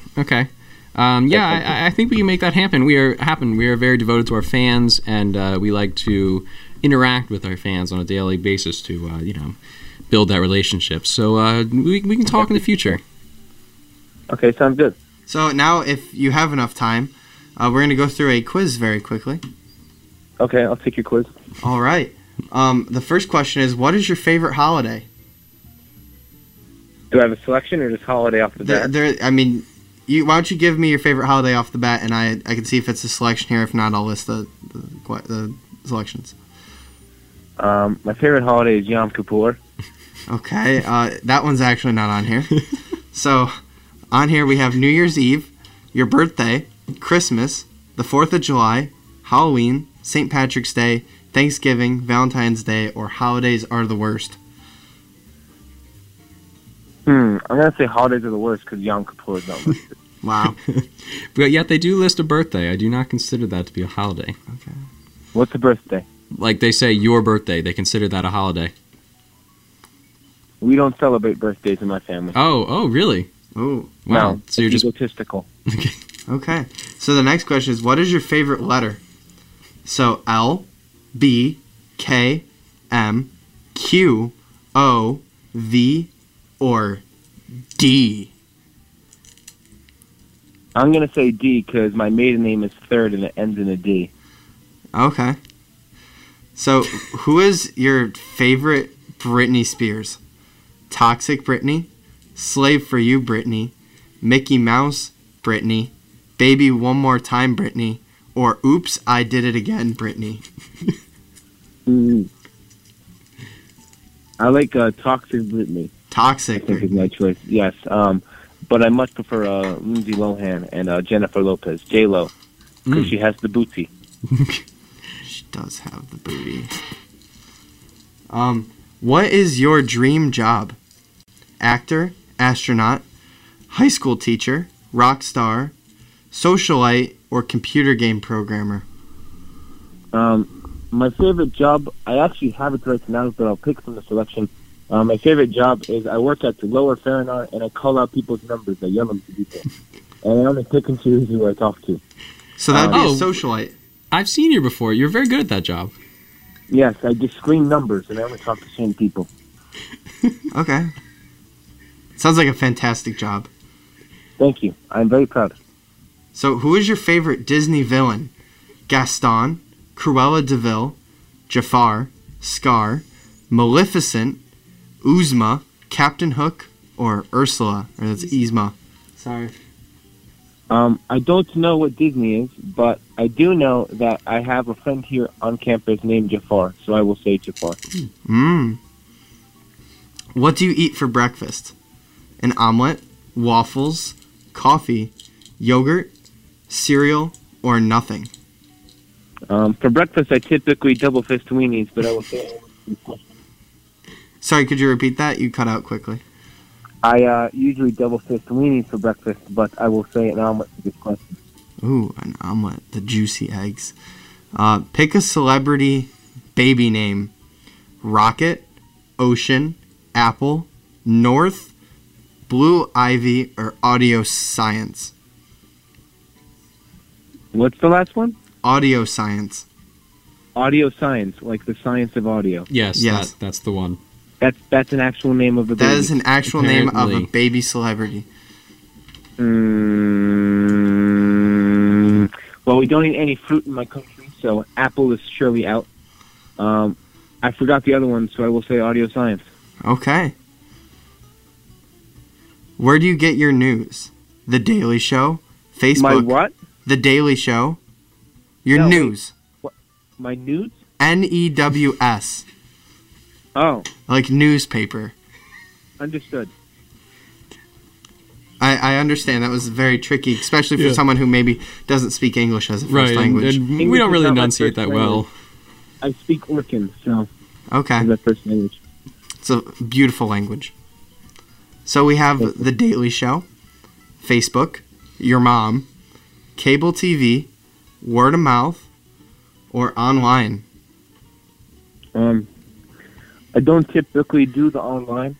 I think we can make that happen. We are very devoted to our fans, and we like to interact with our fans on a daily basis to, build that relationship. So we can talk in the future. Okay, sounds good. So now, if you have enough time, we're going to go through a quiz very quickly. Okay, I'll take your quiz. All right. The first question is, what is your favorite holiday? Do I have a selection or just holiday off the bat? Why don't you give me your favorite holiday off the bat, and I can see if it's a selection here. If not, I'll list the selections. My favorite holiday is Yom Kippur. Okay, that one's actually not on here. So, on here we have New Year's Eve, your birthday, Christmas, the 4th of July, Halloween, St. Patrick's Day, Thanksgiving, Valentine's Day, or holidays are the worst. I'm going to say holidays are the worst because Yom Kippur is not listed. Wow. But yet they do list a birthday. I do not consider that to be a holiday. Okay. What's a birthday? Like they say your birthday. They consider that a holiday. We don't celebrate birthdays in my family. Oh, really? Oh, wow. No, so you're just egotistical. Okay. So the next question is, what is your favorite letter? So L, B, K, M, Q, O, V, or D? I'm going to say D because my maiden name is Third and it ends in a D. Okay. So who is your favorite Britney Spears? Toxic Britney, Slave for You Britney, Mickey Mouse Britney, Baby One More Time Britney, or Oops, I Did It Again Britney? I like Toxic Britney. Toxic I think is my choice. Yes, but I much prefer Lindsay Lohan and Jennifer Lopez, J-Lo, because she has the booty. She does have the booty. What is your dream job? Actor, astronaut, high school teacher, rock star, socialite, or computer game programmer? My favorite job, I actually have it right now, but I'll pick from the selection. My favorite job is I work at the Lower Fahrenheit, and I call out people's numbers. I yell them to people. And I only pick and choose who I talk to. So that'd be a socialite. I've seen you before. You're very good at that job. Yes, I just screen numbers, and I only talk to the same people. Okay. Sounds like a fantastic job. Thank you. I'm very proud. So who is your favorite Disney villain? Gaston, Cruella de Vil, Jafar, Scar, Maleficent, Uzma, Captain Hook, or Ursula? Or that's Yzma. Sorry. I don't know what Disney is, but I do know that I have a friend here on campus named Jafar, so I will say Jafar. What do you eat for breakfast? An omelet, waffles, coffee, yogurt, cereal, or nothing? For breakfast, I typically double fist weenies, but I will say... Sorry, could you repeat that? You cut out quickly. I usually double fist weenies for breakfast, but I will say an omelet for this question. Ooh, an omelet. The juicy eggs. Pick a celebrity baby name. Rocket, Ocean, Apple, North, Blue Ivy, or Audio Science. What's the last one? Audio Science. Audio science, like the science of audio. Yes, Yes. that's the one. That's an actual name of a baby. That is an actual name of a Apparently. baby celebrity. Well, we don't eat any fruit in my country, so apple is surely out. I forgot the other one, so I will say audio science. Okay. Where do you get your news? The Daily Show? Facebook? My what? The Daily Show? Your No, wait. news. My nudes? NEWS. Oh, Like newspaper. understood. I understand that was very tricky, especially for Yeah. someone who maybe doesn't speak English as a first Right, and, language. and we English don't is really not my enunciate first that well. I speak Orkin, so Okay. is that first language. It's a beautiful language. So we have The Daily Show, Facebook, your mom, cable TV, word of mouth, or online. I don't typically do the online,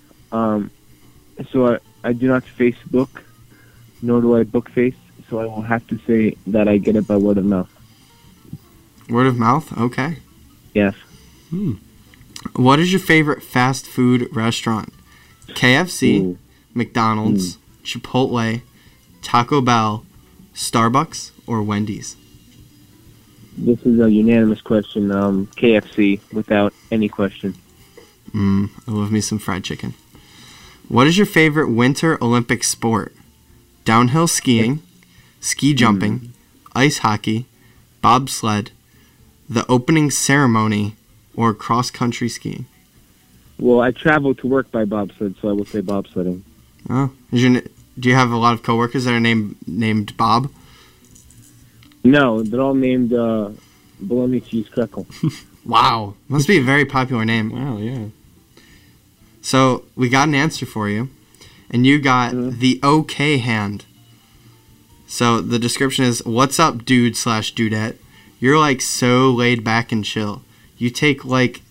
so I do not Facebook, nor do I bookface, so I will have to say that I get it by word of mouth. Word of mouth? Okay. Yes. What is your favorite fast food restaurant? KFC, Ooh. McDonald's, Chipotle, Taco Bell, Starbucks, or Wendy's? This is a unanimous question. KFC, without any question. I love me some fried chicken. What is your favorite winter Olympic sport? Downhill skiing, ski jumping, ice hockey, bobsled, the opening ceremony, or cross-country skiing? Well, I travel to work by bobsled, so I will say bobsledding. Oh, do you have a lot of coworkers that are named Bob? No, they're all named bologna cheese crackle. Wow, must be a very popular name. Wow, yeah. So we got an answer for you, and you got the OK hand. So the description is, "What's up, dude/dudette? You're like so laid back and chill. You take life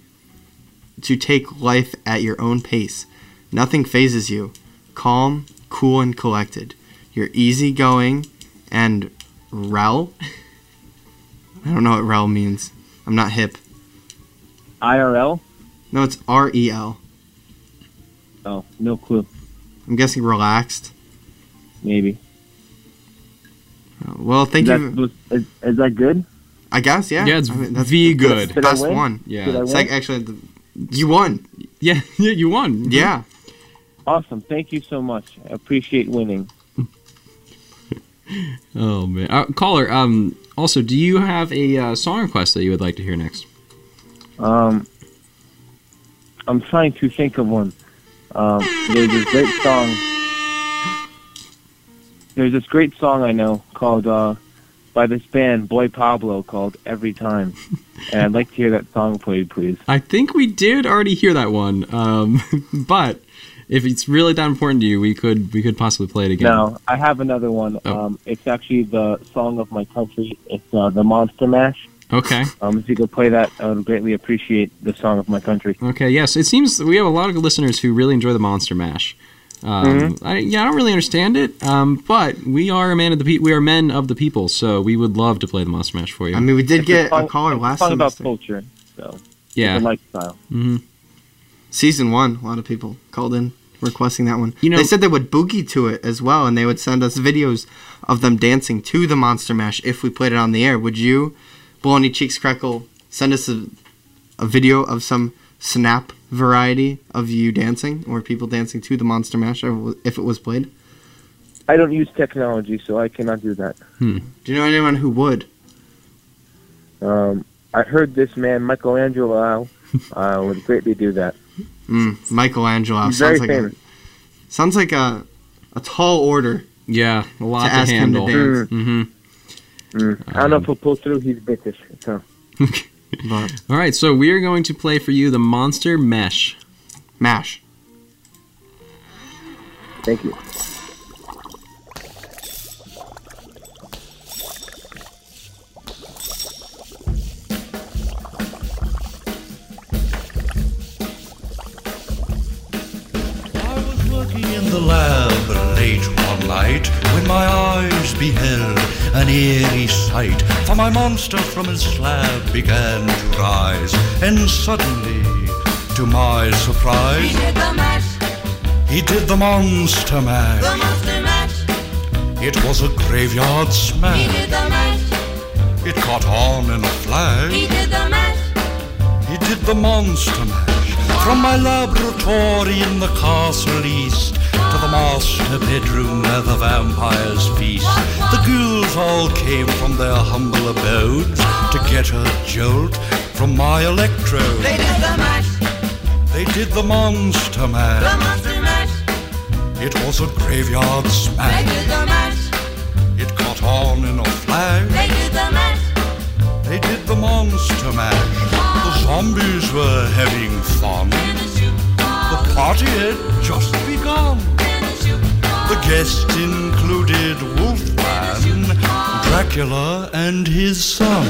at your own pace. Nothing phases you. Calm, cool, and collected. You're easygoing and rel." I don't know what rel means. I'm not hip. IRL? No, it's REL. Oh, no clue. I'm guessing relaxed. Maybe. Well, thank you. Is that good? I guess, yeah. Yeah, it's that's V the good. Did I best win? one. Yeah. Did I It's win? like actually, you won. Yeah, you won. Yeah. Awesome. Thank you so much. I appreciate winning. Oh man, caller. Also, do you have a song request that you would like to hear next? I'm trying to think of one. There's this great song. There's this great song I know called by this band Boy Pablo called "Every Time," and I'd like to hear that song played, please. I think we did already hear that one, but if it's really that important to you, we could possibly play it again. No, I have another one. Oh. It's actually the song of my country. It's the Monster Mash. Okay. If you could play that, I would greatly appreciate the song of my country. Okay. Yes, it seems we have a lot of listeners who really enjoy the Monster Mash. I don't really understand it, but we are men of the people, so we would love to play the Monster Mash for you. I mean, we did get a caller It's last a song about semester. culture, so yeah. it's a lifestyle. Season 1, a lot of people called in requesting that one. You know- they said they would boogie to it as well, and they would send us videos of them dancing to the Monster Mash if we played it on the air. Would you, Bologna Cheeks Crackle, send us a video of some snap variety of you dancing or people dancing to the Monster Mash if it was played? I don't use technology, so I cannot do that. Do you know anyone who would? I heard this man, Michelangelo, would greatly do that. Michelangelo. He's very sounds like famous. sounds like a tall order Yeah, a lot to to, ask him to handle. dance. I don't know if he'll pull through. He's British, so. But All right, so we are going to play for you the Monster Mesh. MASH. Thank you. I was working in the lab late one night when my eyes beheld an eerie sight. For my monster from his slab began to rise, and suddenly, to my surprise, He did the mash, he did the monster mash. the monster mash. It was a graveyard He smash. did the mash, It caught on in a flash. he did the mash. He did the monster mash. From my laboratory in the castle east to the master bedroom where the vampires feast. The ghouls all came from their humble abodes to get a jolt from my electrode. They did the mash, They did the monster the mash. monster mash. It was a graveyard They smash. did the mash, It caught on in a flash. they did the mash. They did the monster mash. The zombies were having fun. The party had just begun. The guests included Wolfman, Dracula, and his son.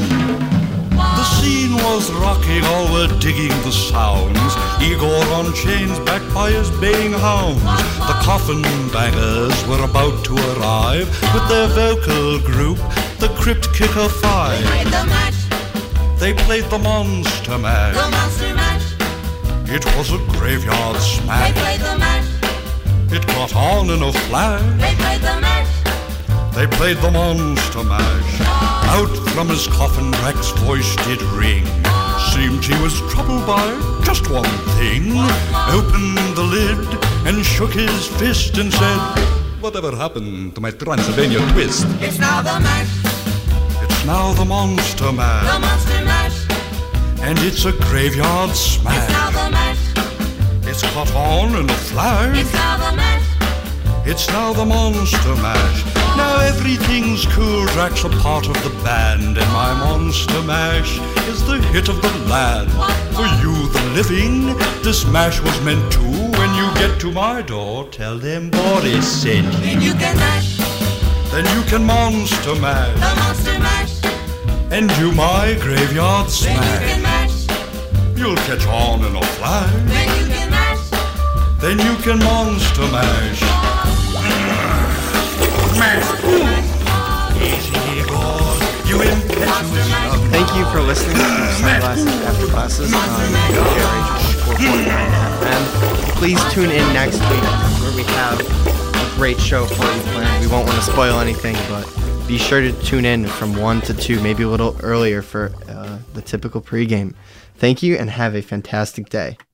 The scene was rocking, all were digging the sounds. Igor on chains, backed by his baying hounds. The coffin bangers were about to arrive with their vocal group, the Crypt Kicker Five. They played the mash, They played the monster mash. the monster mash. It was a graveyard They smash. played the mash, It caught on in a flash. they played the mash. They played the monster mash. Out from his coffin, Drac's voice did ring. Seemed he was troubled by just one thing. Opened the lid and shook his fist and said, "Whatever happened to my Transylvania twist?" It's now the mash, It's now the monster the mash. monster mash. And it's a graveyard It's smash. now the mash, It's caught on in a flash. it's now the mash. It's now the monster mash. Now everything's cool, Drac's a part of the band, and my monster mash is the hit of the land. For you, the living, this mash was meant to. When you get to my door, tell them Boris sent you. Then you can mash, Then you can monster mash, the monster mash. and do my graveyard Then you smash. can mash, You'll catch on in a flash. then you can mash. Then you can monster mash. Easy, Igor, you impetuous young. Thank you for listening to Sunglasses After Classes on KRH 449 FM. Please tune in next week where we have a great show for you planned. We won't want to spoil anything, but be sure to tune in from 1 to 2, maybe a little earlier for the typical pregame. Thank you and have a fantastic day.